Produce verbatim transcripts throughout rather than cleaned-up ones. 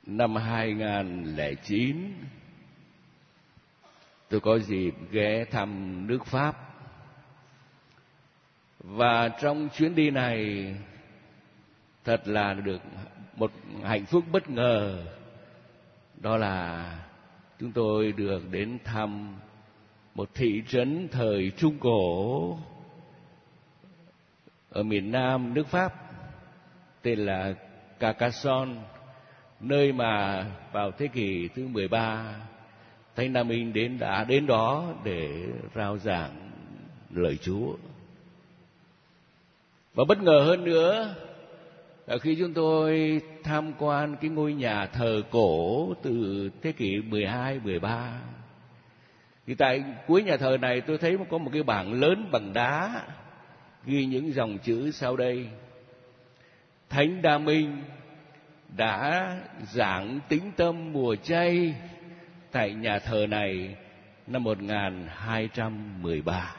Năm hai nghìn không trăm lẻ chín, tôi có dịp ghé thăm nước Pháp. Và trong chuyến đi này thật là được một hạnh phúc bất ngờ. Đó là chúng tôi được đến thăm một thị trấn thời Trung Cổ ở miền Nam nước Pháp tên là Carcassonne, nơi mà vào thế kỷ thứ mười ba Thánh Nam Minh đến đã đến đó để rao giảng lời Chúa. Và bất ngờ hơn nữa là khi chúng tôi tham quan cái ngôi nhà thờ cổ từ thế kỷ mười hai, mười ba, thì tại cuối nhà thờ này tôi thấy có một cái bảng lớn bằng đá ghi những dòng chữ sau đây: Thánh Đa Minh đã giảng tĩnh tâm mùa chay tại nhà thờ này năm một nghìn hai trăm mười ba.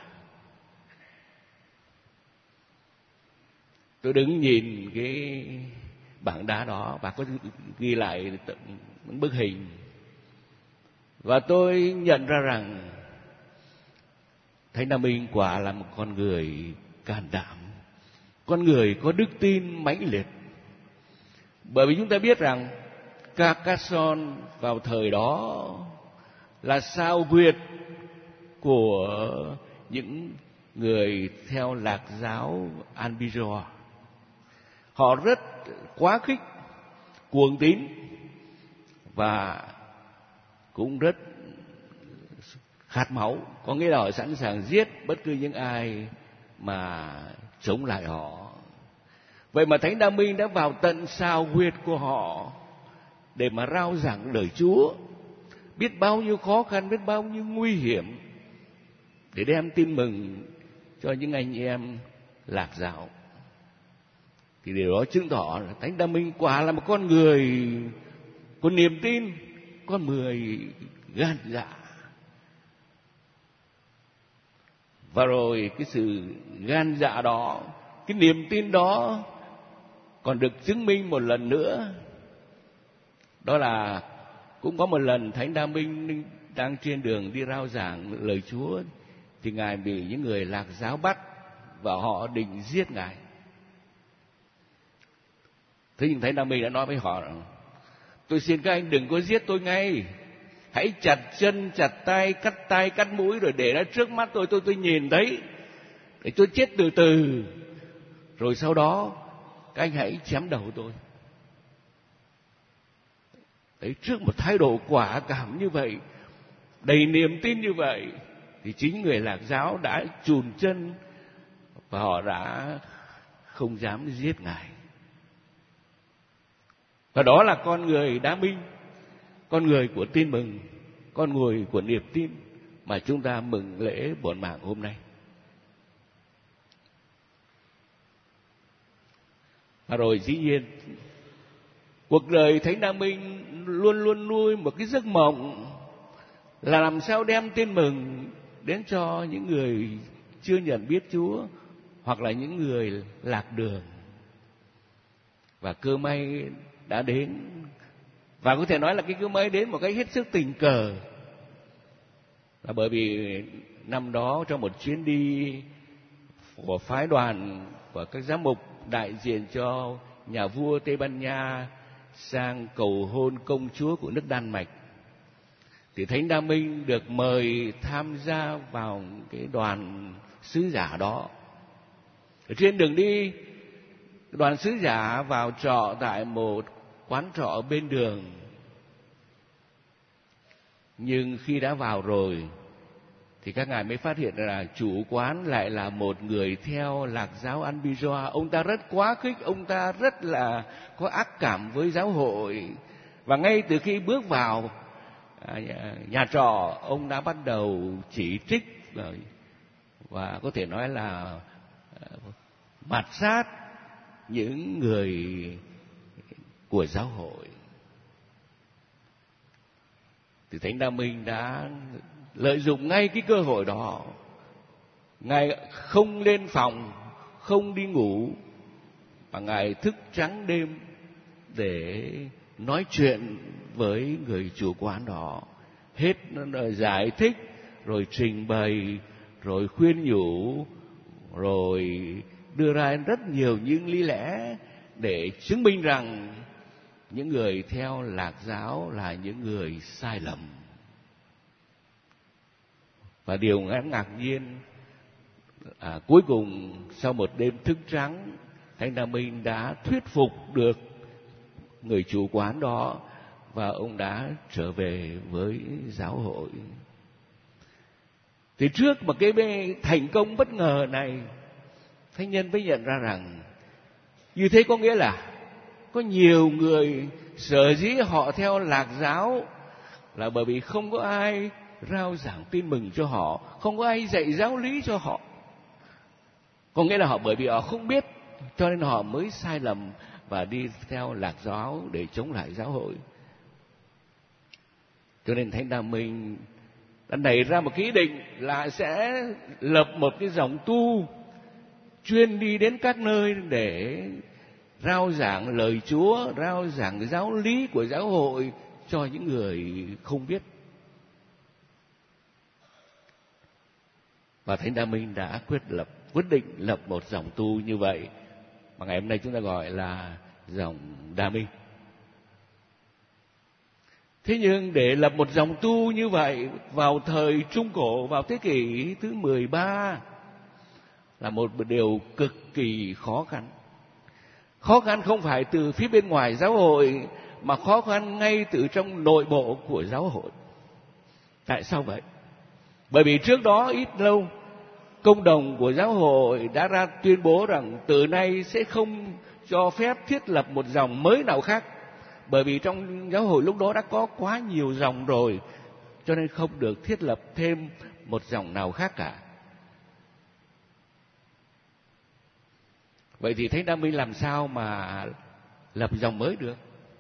Tôi đứng nhìn cái bảng đá đó và có ghi lại những bức hình, và tôi nhận ra rằng Thánh Đa Minh quả là một con người can đảm, con người có đức tin mãnh liệt. Bởi vì chúng ta biết rằng Carcassonne vào thời đó là sao huyệt của những người theo Lạc giáo Albizia. Họ rất quá khích, cuồng tín và cũng rất khát máu, có nghĩa là họ sẵn sàng giết bất cứ những ai mà chống lại họ. Vậy mà Thánh Đa Minh đã vào tận sao huyệt của họ để mà rao giảng lời Chúa, biết bao nhiêu khó khăn, biết bao nhiêu nguy hiểm để đem tin mừng cho những anh em Lạc giáo. Thì điều đó chứng tỏ là Thánh Đa Minh quả là một con người có niềm tin, con người gan dạ. Và rồi cái sự gan dạ đó, cái niềm tin đó còn được chứng minh một lần nữa. Đó là cũng có một lần Thánh Đa Minh đang trên đường đi rao giảng lời Chúa thì Ngài bị những người Lạc giáo bắt và họ định giết Ngài. Thế nhưng Thánh Đa Minh đã nói với họ: tôi xin các anh đừng có giết tôi ngay, hãy chặt chân, chặt tay, cắt tay, cắt mũi rồi để ra trước mắt tôi, tôi tôi nhìn thấy, để tôi chết từ từ, rồi sau đó các anh hãy chém đầu tôi. Đấy, trước một thái độ quả cảm như vậy, đầy niềm tin như vậy, thì chính người Lạc giáo đã chùn chân và họ đã không dám giết Ngài. Và đó là con người Đa Minh, con người của tin mừng, con người của niềm tin mà chúng ta mừng lễ bổn mạng hôm nay. Và rồi dĩ nhiên cuộc đời Thánh Đa Minh luôn luôn nuôi một cái giấc mộng là làm sao đem tin mừng đến cho những người chưa nhận biết Chúa hoặc là những người lạc đường. Và cơ may đã đến, và có thể nói là cái cơ may đến một cách hết sức tình cờ, là bởi vì năm đó trong một chuyến đi của phái đoàn của các giám mục đại diện cho nhà vua Tây Ban Nha sang cầu hôn công chúa của nước Đan Mạch, thì Thánh Đa Minh được mời tham gia vào cái đoàn sứ giả đó. Ở trên đường đi, đoàn sứ giả vào trọ tại một quán trọ bên đường. Nhưng khi đã vào rồi thì các ngài mới phát hiện là chủ quán lại là một người theo Lạc giáo Albizia. Ông ta rất quá khích, ông ta rất là có ác cảm với giáo hội. Và ngay từ khi bước vào nhà trọ, ông đã bắt đầu chỉ trích và có thể nói là mạt sát những người của giáo hội. Thì Thánh Đa Minh đã lợi dụng ngay cái cơ hội đó. Ngài không lên phòng, không đi ngủ, mà Ngài thức trắng đêm để nói chuyện với người chủ quán đó, hết giải thích, rồi trình bày, rồi khuyên nhủ, rồi đưa ra rất nhiều những lý lẽ để chứng minh rằng những người theo Lạc giáo là những người sai lầm. Và điều ngạc nhiên, à, cuối cùng sau một đêm thức trắng, Thánh Đa Minh đã thuyết phục được người chủ quán đó và ông đã trở về với giáo hội. Thì trước một cái thành công bất ngờ này, thánh nhân mới nhận ra rằng như thế có nghĩa là có nhiều người sở dĩ họ theo Lạc giáo là bởi vì không có ai rao giảng tin mừng cho họ, không có ai dạy giáo lý cho họ. Có nghĩa là họ bởi vì họ không biết, cho nên họ mới sai lầm và đi theo Lạc giáo để chống lại giáo hội. Cho nên Thánh Đa Minh đã nảy ra một cái ý định là sẽ lập một cái dòng tu chuyên đi đến các nơi để rao giảng lời Chúa, rao giảng giáo lý của giáo hội cho những người không biết. Và Thánh Đa Minh đã quyết lập quyết định lập một dòng tu như vậy mà ngày hôm nay chúng ta gọi là dòng Đa Minh. Thế nhưng để lập một dòng tu như vậy vào thời Trung Cổ, vào thế kỷ thứ mười ba là một điều cực kỳ khó khăn. Khó khăn không phải từ phía bên ngoài giáo hội mà khó khăn ngay từ trong nội bộ của giáo hội. Tại sao vậy? Bởi vì trước đó ít lâu, công đồng của giáo hội đã ra tuyên bố rằng từ nay sẽ không cho phép thiết lập một dòng mới nào khác. Bởi vì trong giáo hội lúc đó đã có quá nhiều dòng rồi, cho nên không được thiết lập thêm một dòng nào khác cả. Vậy thì Thánh Đa Minh làm sao mà lập dòng mới được?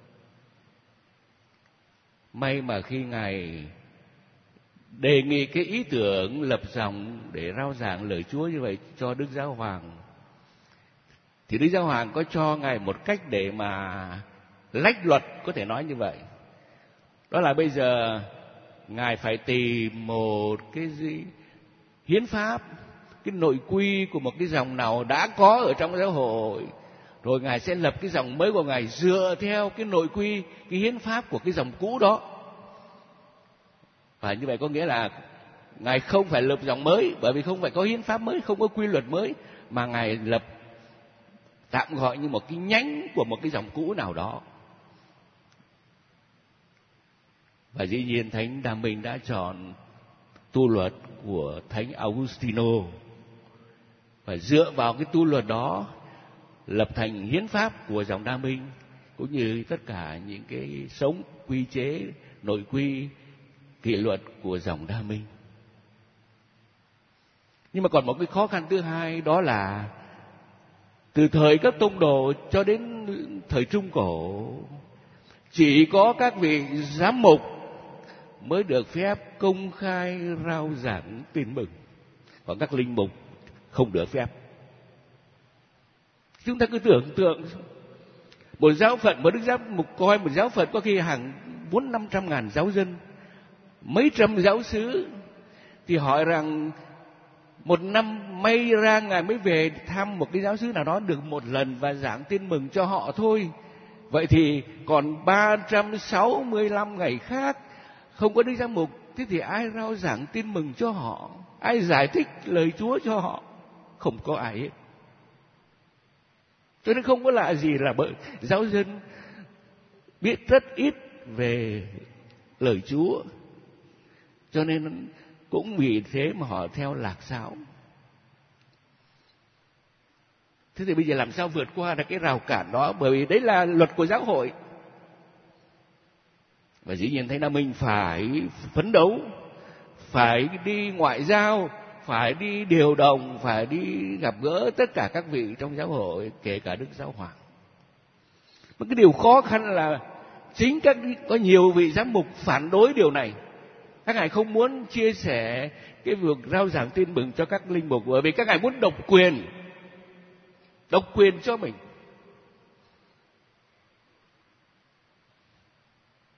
May mà khi Ngài đề nghị cái ý tưởng lập dòng để rao giảng lời Chúa như vậy cho Đức Giáo Hoàng, thì Đức Giáo Hoàng có cho Ngài một cách để mà lách luật, có thể nói như vậy. Đó là bây giờ Ngài phải tìm một cái gì hiến pháp, cái nội quy của một cái dòng nào đã có ở trong giáo hội, rồi Ngài sẽ lập cái dòng mới của Ngài dựa theo cái nội quy, cái hiến pháp của cái dòng cũ đó. Và như vậy có nghĩa là Ngài không phải lập dòng mới, bởi vì không phải có hiến pháp mới, không có quy luật mới, mà Ngài lập tạm gọi như một cái nhánh của một cái dòng cũ nào đó. Và dĩ nhiên Thánh Đa Minh đã chọn tu luật của Thánh Augustino, và dựa vào cái tu luật đó lập thành hiến pháp của dòng Đa Minh, cũng như tất cả những cái sống quy chế, nội quy, kỷ luật của dòng Đa Minh. Nhưng mà còn một cái khó khăn thứ hai, đó là từ thời các tông đồ cho đến thời Trung Cổ, chỉ có các vị giám mục mới được phép công khai rao giảng tin mừng, còn các linh mục không được phép. Chúng ta cứ tưởng tượng một giáo phận, một đức giám mục coi một giáo phận có khi hàng bốn năm trăm ngàn giáo dân, mấy trăm giáo xứ, thì hỏi rằng một năm may ra Ngài mới về thăm một cái giáo xứ nào đó được một lần và giảng tin mừng cho họ thôi. Vậy thì còn ba trăm sáu mươi lăm ngày khác không có đức giám mục, thế thì ai rao giảng tin mừng cho họ, ai giải thích lời Chúa cho họ? Không có ai hết. Cho nên không có lạ gì là bởi giáo dân biết rất ít về lời Chúa, cho nên cũng vì thế mà họ theo Lạc giáo. Thế thì bây giờ làm sao vượt qua được cái rào cản đó? Bởi vì đấy là luật của giáo hội. Và dĩ nhiên Thánh Đa Minh phải phấn đấu, phải đi ngoại giao, phải đi điều động, phải đi gặp gỡ tất cả các vị trong giáo hội, kể cả Đức Giáo Hoàng. Một cái điều khó khăn là chính các có nhiều vị giám mục phản đối điều này. Các ngài không muốn chia sẻ cái việc rao giảng tin mừng cho các linh mục, bởi vì các ngài muốn độc quyền, độc quyền cho mình.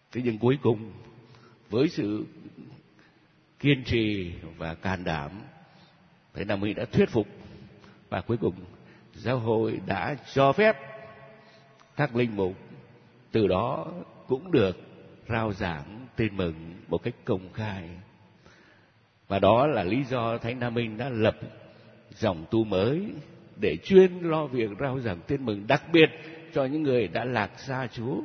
Thế nhưng cuối cùng với sự kiên trì và can đảm, Thánh Nam Minh đã thuyết phục, và cuối cùng giáo hội đã cho phép các linh mục từ đó cũng được rao giảng tin mừng một cách công khai. Và đó là lý do Thánh Nam Minh đã lập dòng tu mới để chuyên lo việc rao giảng tin mừng, đặc biệt cho những người đã lạc xa Chúa.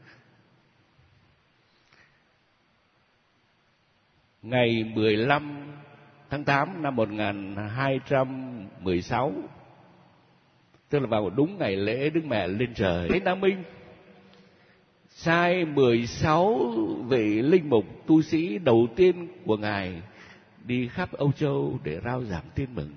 Ngày mười lăm tháng tám năm một nghìn hai trăm mười sáu, tức là vào đúng ngày lễ Đức Mẹ lên trời, Thánh Nam Minh sai mười sáu vị linh mục tu sĩ đầu tiên của Ngài đi khắp Âu Châu để rao giảng tin mừng.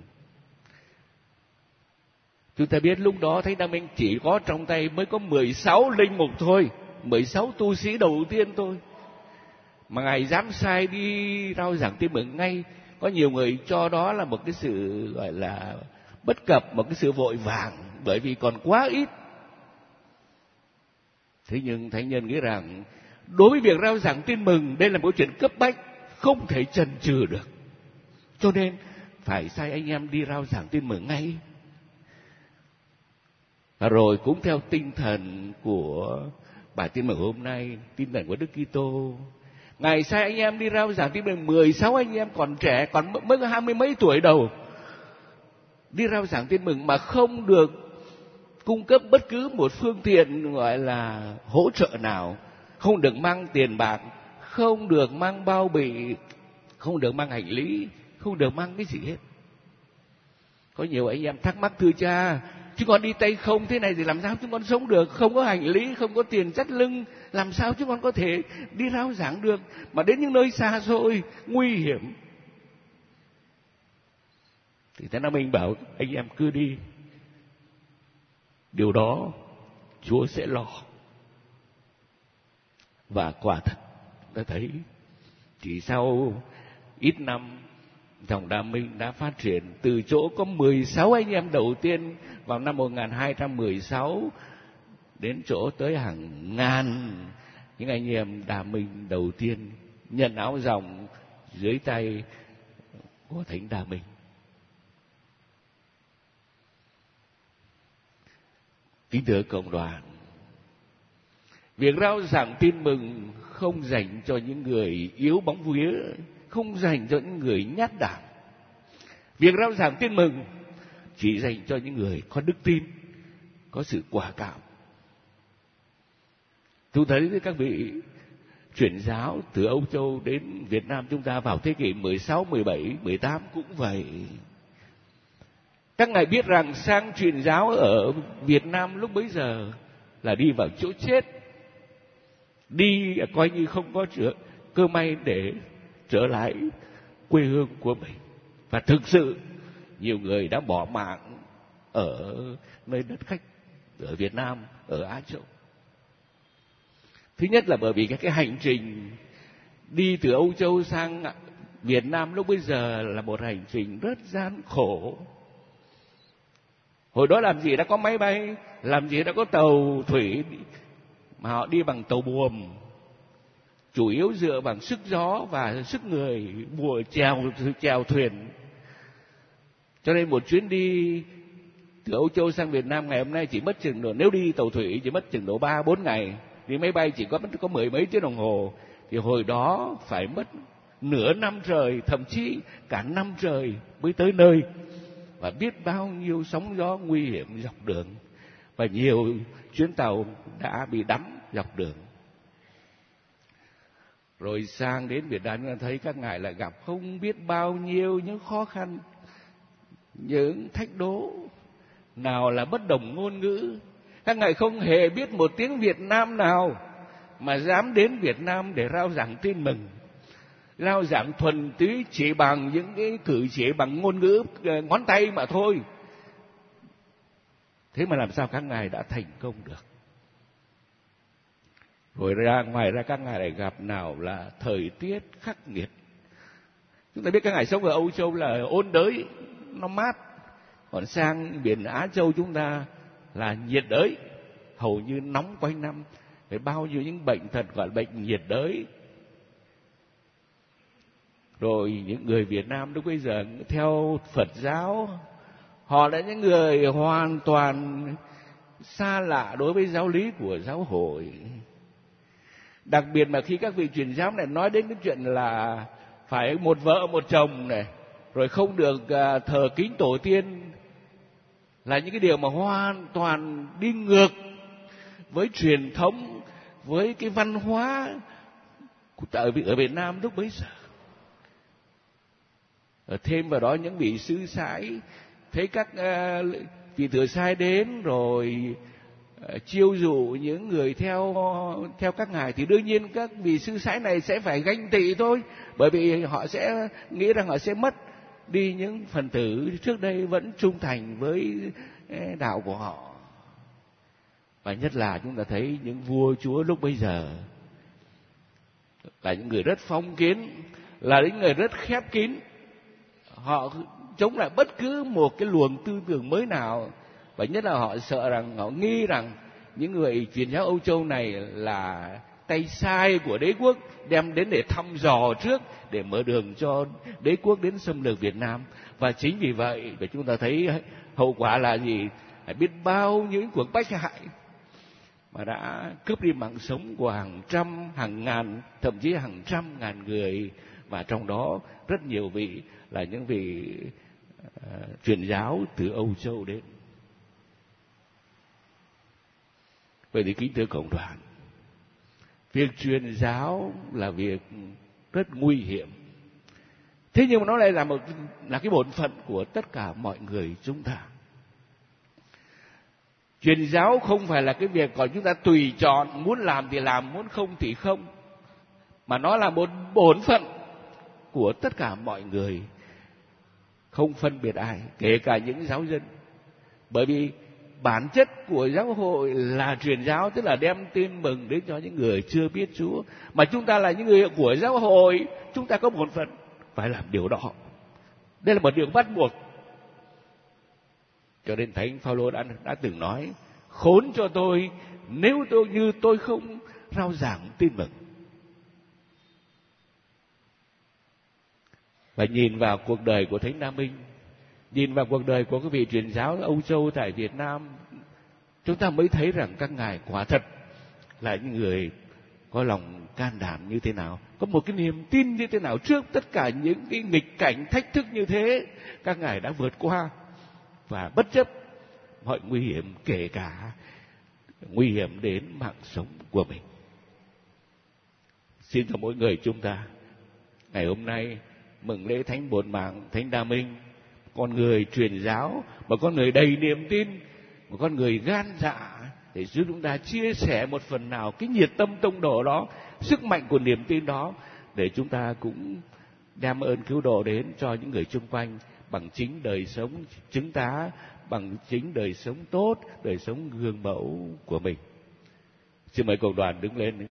Chúng ta biết lúc đó Thánh Nam Minh chỉ có trong tay mới có mười sáu linh mục thôi, mười sáu tu sĩ đầu tiên thôi, mà Ngài dám sai đi rao giảng tin mừng ngay. Có nhiều người cho đó là một cái sự gọi là bất cập, một cái sự vội vàng, bởi vì còn quá ít. Thế nhưng thánh nhân nghĩ rằng đối với việc rao giảng tin mừng, đây là một chuyện cấp bách, không thể chần chừ được, cho nên phải sai anh em đi rao giảng tin mừng ngay. Và rồi cũng theo tinh thần của bài tin mừng hôm nay, tinh thần của Đức Kitô, Ngài sai anh em đi rao giảng tin mừng, mười sáu anh em còn trẻ, còn mới có hai mươi mấy tuổi đầu, đi rao giảng tin mừng mà không được cung cấp bất cứ một phương tiện gọi là hỗ trợ nào, không được mang tiền bạc, không được mang bao bì, không được mang hành lý, không được mang cái gì hết. Có nhiều anh em thắc mắc: thưa cha, chúng con đi tay không thế này thì làm sao chúng con sống được? Không có hành lý, không có tiền chắt lưng, làm sao chúng con có thể đi rao giảng được? Mà đến những nơi xa xôi, nguy hiểm. Thì Thánh Nam Minh bảo anh em cứ đi, điều đó Chúa sẽ lo. Và quả thật ta thấy chỉ sau ít năm, dòng Đa Minh đã phát triển từ chỗ có mười sáu anh em đầu tiên vào năm một nghìn hai trăm mười sáu đến chỗ tới hàng ngàn những anh em Đa Minh đầu tiên nhận áo dòng dưới tay của Thánh Đa Minh. Kính thưa cộng đoàn, việc rao giảng tin mừng không dành cho những người yếu bóng vía, không dành cho những người nhát đảm. Việc rao giảng tin mừng chỉ dành cho những người có đức tin, có sự quả cảm. Tôi thấy các vị chuyển giáo từ Âu Châu đến Việt Nam chúng ta vào thế kỷ mười sáu, mười bảy, mười tám cũng vậy. Các ngài biết rằng sang truyền giáo ở Việt Nam lúc bấy giờ là đi vào chỗ chết, đi coi như không có cơ may để trở lại quê hương của mình. Và thực sự nhiều người đã bỏ mạng ở nơi đất khách, ở Việt Nam, ở Á Châu. Thứ nhất là bởi vì cái, cái hành trình đi từ Âu Châu sang Việt Nam lúc bấy giờ là một hành trình rất gian khổ. Hồi đó làm gì đã có máy bay, làm gì đã có tàu thủy, mà họ đi bằng tàu buồm, chủ yếu dựa bằng sức gió và sức người bùa chèo chèo thuyền. Cho nên một chuyến đi từ Âu Châu sang Việt Nam ngày hôm nay chỉ mất chừng độ, nếu đi tàu thủy chỉ mất chừng độ ba bốn ngày, đi máy bay chỉ có có mười mấy tiếng đồng hồ, thì hồi đó phải mất nửa năm trời, thậm chí cả năm trời mới tới nơi. Và biết bao nhiêu sóng gió nguy hiểm dọc đường, và nhiều chuyến tàu đã bị đắm dọc đường. Rồi sang đến Việt Nam chúng ta thấy các ngài lại gặp không biết bao nhiêu những khó khăn, những thách đố. Nào là bất đồng ngôn ngữ, các ngài không hề biết một tiếng Việt Nam nào mà dám đến Việt Nam để rao giảng tin mừng. Rao giảng thuần túy chỉ bằng những cái cử chỉ bằng ngôn ngữ ngón tay mà thôi. Thế mà làm sao các ngài đã thành công được? Rồi ra ngoài ra các ngài lại gặp nào là thời tiết khắc nghiệt. Chúng ta biết các ngài sống ở Âu Châu là ôn đới, nó mát. Còn sang biển Á Châu chúng ta là nhiệt đới, hầu như nóng quanh năm. với bao nhiêu những bệnh thật gọi là bệnh nhiệt đới. Rồi những người Việt Nam lúc bây giờ theo Phật giáo, họ là những người hoàn toàn xa lạ đối với giáo lý của giáo hội. Đặc biệt mà khi các vị truyền giáo này nói đến cái chuyện là phải một vợ một chồng này, rồi không được thờ kính tổ tiên, là những cái điều mà hoàn toàn đi ngược với truyền thống, với cái văn hóa ở Việt Nam lúc bấy giờ. Thêm vào đó những vị sư sãi thấy các uh, vị thừa sai đến rồi uh, chiêu dụ những người theo theo các ngài, thì đương nhiên các vị sư sãi này sẽ phải ganh tị thôi, bởi vì họ sẽ nghĩ rằng họ sẽ mất đi những phần tử trước đây vẫn trung thành với uh, đạo của họ. Và nhất là chúng ta thấy những vua chúa lúc bấy giờ là những người rất phong kiến, là những người rất khép kín. Họ chống lại bất cứ một cái luồng tư tưởng mới nào, và nhất là họ sợ rằng, họ nghi rằng những người truyền giáo Âu Châu này là tay sai của đế quốc, đem đến để thăm dò trước, để mở đường cho đế quốc đến xâm lược Việt Nam. Và chính vì vậy để chúng ta thấy hậu quả là gì? Biết bao những cuộc bách hại mà đã cướp đi mạng sống của hàng trăm, hàng ngàn, thậm chí hàng trăm ngàn người, và trong đó rất nhiều vị là những vị uh, truyền giáo từ Âu Châu đến. Vậy thì kính thưa cộng đoàn, việc truyền giáo là việc rất nguy hiểm. Thế nhưng mà nó lại là một là cái bổn phận của tất cả mọi người chúng ta. Truyền giáo không phải là cái việc còn chúng ta tùy chọn, muốn làm thì làm, muốn không thì không, mà nó là một bổn phận của tất cả mọi người, không phân biệt ai, kể cả những giáo dân. Bởi vì bản chất của giáo hội là truyền giáo, tức là đem tin mừng đến cho những người chưa biết Chúa. Mà chúng ta là những người của giáo hội, chúng ta có bổn phận phải làm điều đó. Đây là một điều bắt buộc. Cho nên Thánh Phaolô đã, đã từng nói: khốn cho tôi nếu tôi như tôi không rao giảng tin mừng. Và nhìn vào cuộc đời của Thánh Nam Minh, nhìn vào cuộc đời của các vị truyền giáo Âu Châu tại Việt Nam, chúng ta mới thấy rằng các ngài quả thật là những người có lòng can đảm như thế nào, có một cái niềm tin như thế nào. Trước tất cả những cái nghịch cảnh thách thức như thế, các ngài đã vượt qua và bất chấp mọi nguy hiểm, kể cả nguy hiểm đến mạng sống của mình. Xin cho mỗi người chúng ta ngày hôm nay mừng lễ Thánh Bổn Mạng Thánh Đa Minh, con người truyền giáo, một con người đầy niềm tin, một con người gan dạ, để giúp chúng ta chia sẻ một phần nào cái nhiệt tâm tông đồ đó, sức mạnh của niềm tin đó, để chúng ta cũng đem ơn cứu độ đến cho những người xung quanh bằng chính đời sống chứng tá, bằng chính đời sống tốt, đời sống gương mẫu của mình. Xin mời cộng đoàn đứng lên.